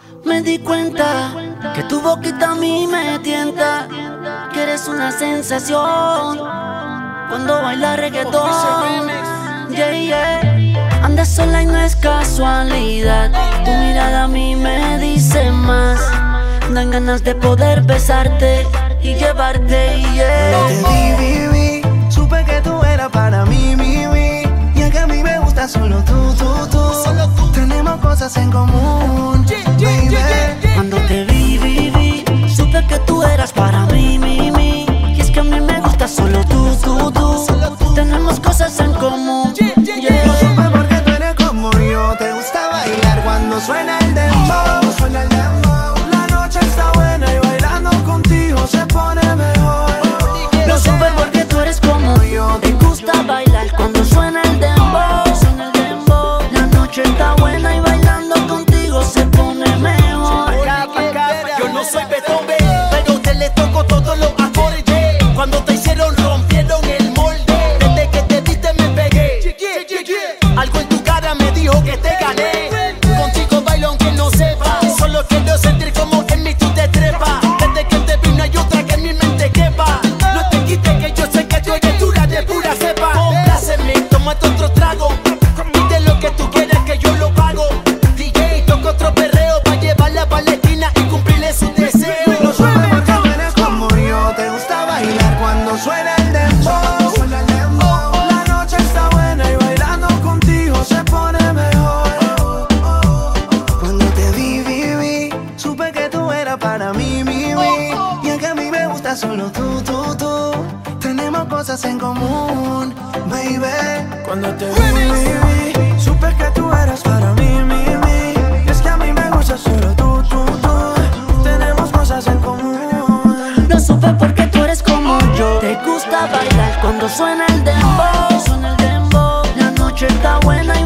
Me di cuenta que tu boquita a mí me tienta, que eres una sensación cuando baila reggaetón. Yeah, yeah. Andas sola y no es casualidad, tu mirada a mí me dice más. Dan ganas de poder besarte y llevarte, yeah. Cuando te vi, supe que tú eras para mí, y es que a mí me gusta solo tú. Tenemos cosas en común, baby. Cuando te vi, supe que tú eras para mí, y es que a mí me gusta solo tú. Tenemos cosas en común, yeah. Lo supe porque tú eres como yo, te gusta bailar cuando suena el dembow. La noche está buena y bailando contigo se pone mejor. Lo supe porque tú eres como yo, te gusta bailar cuando suena el dembow. La noche está buena y bailando contigo se pone mejor. Yo no soy Beethoven, pero te le toco todos los acordes. Cuando te hicieron rompieron el molde. Desde que te viste me pegué. Algo en tu cara me dijo que te gané. Contigo bailo aunque no sepa. Solo quiero sentir como en mí tú te trepas. Desde que te vi no hay otra que en mi mente quepa. No te quites que yo sé que tú eres dura de pura cepa. Compláceme, tómate otro trago. Pide lo que tú quieras que yo lo pago. DJ, toco otro perreo pa' llevarla a Palestina y cumplirle su deseo. Lo supe porque tú eres como yo, te gusta bailar cuando suena el dembow. La noche está buena y bailando contigo se pone mejor. Cuando te vi, supe que tú eras para mí, y es que a mí me gusta solo tú. Tenemos cosas en común, baby. Cuando te vi, supe que tú eras para mí, y es que a mí me gusta solo tú. Tenemos cosas en común. Lo supe porque tú eres como yo, te gusta bailar cuando suena el dembow. La noche está buena